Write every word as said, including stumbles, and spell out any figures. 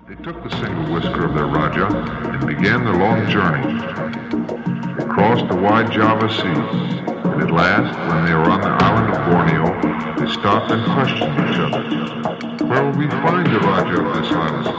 They took the single whisker of their Raja and began their long journey. They crossed the wide Java Sea, and at last, when they were on the island of Borneo, they stopped and questioned each other. Where will we find the Raja of this island?